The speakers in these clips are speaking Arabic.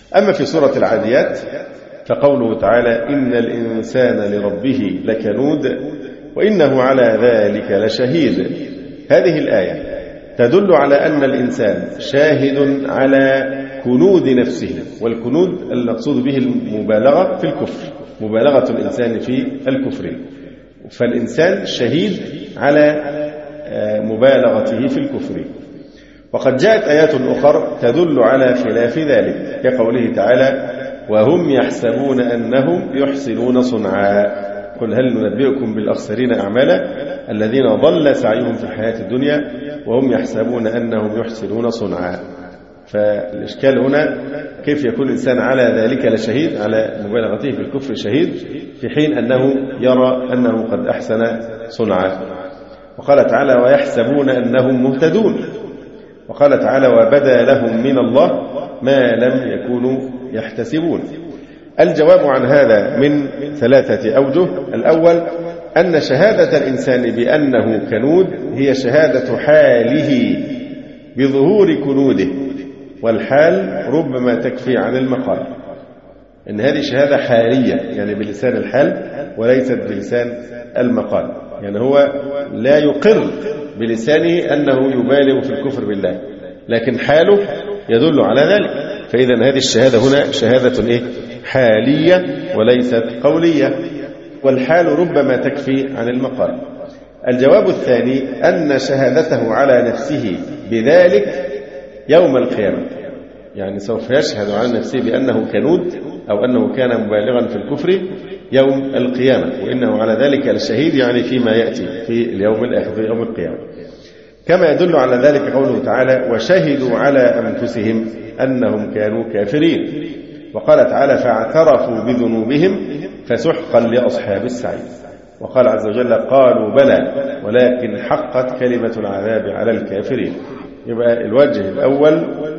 أما في سورة العاديات فقوله تعالى إن الإنسان لربه لكنود وإنه على ذلك لشهيد. هذه الآية تدل على أن الإنسان شاهد على كنود نفسه، والكنود المقصود به المبالغة في الكفر، مبالغة الإنسان في الكفر، فالإنسان شهيد على مبالغته في الكفر. وقد جاءت آيات أخرى تدل على خلاف ذلك كقوله تعالى وهم يحسبون أنهم يحسنون صنعا قل هل ننبئكم بالأخسرين أعمالا الذين ضل سعيهم في الحياة الدنيا وهم يحسبون أنهم يحسنون صنعا. فالإشكال هنا كيف يكون الإنسان على ذلك لشهيد، على مبالغته في الكفر شهيد، في حين أنه يرى أنه قد أحسن صنعا. وقال تعالى ويحسبون أنهم مهتدون، وقال تعالى وبدا لهم من الله ما لم يكونوا يحتسبون. الجواب عن هذا من 3 أوجه. الأول أن شهادة الإنسان بأنه كنود هي شهادة حاله بظهور كنوده، والحال ربما تكفي عن المقال. إن هذه شهادة حالية يعني بلسان الحال وليست بلسان المقال، يعني هو لا يقر بلسانه أنه يبالغ في الكفر بالله، لكن حاله يدل على ذلك. فإذا هذه الشهادة هنا شهادة حالية وليست قولية، والحال ربما تكفي عن المقال. الجواب الثاني أن شهادته على نفسه بذلك يوم القيامة، يعني سوف يشهد على نفسه بأنه كنود أو أنه كان مبالغا في الكفر يوم القيامة، وإنه على ذلك لشهيد، يعني فيما يأتي في اليوم الآخر في يوم القيامة. كما يدل على ذلك قوله تعالى وشهدوا على أنفسهم أنهم كانوا كافرين. وقال تعالى فاعترفوا بذنوبهم فسحقا لأصحاب السعير. وقال عز وجل قالوا بلى ولكن حقت كلمة العذاب على الكافرين. يبقى الوجه الأول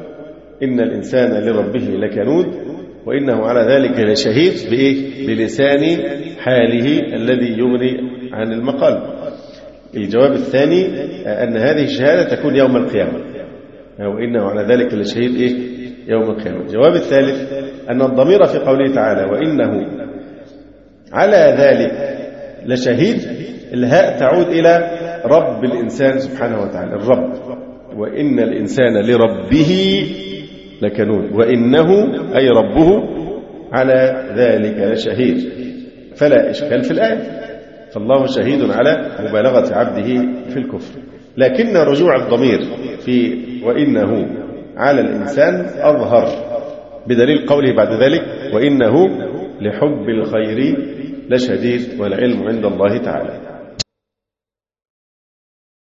إن الإنسان لربه لكنود وإنه على ذلك لشهيد بإيه؟ بلسان حاله الذي يغني عن المقال. الجواب الثاني أن هذه الشهادة تكون يوم القيامة، وإنه على ذلك لشهيد إيه؟ يوم القيامة. الجواب الثالث أن الضمير في قوله تعالى وإنه على ذلك لشهيد، الهاء تعود إلى رب الإنسان سبحانه وتعالى، الرب، وإن الإنسان لربه لكنود، وإنه أي ربه على ذلك لشهيد، فلا إشكال في الآية، فالله شهيد على مبالغة عبده في الكفر. لكن رجوع الضمير في وإنه على الإنسان أظهر بدليل قوله بعد ذلك وإنه لحب الخير لشديد والعلم عند الله تعالى.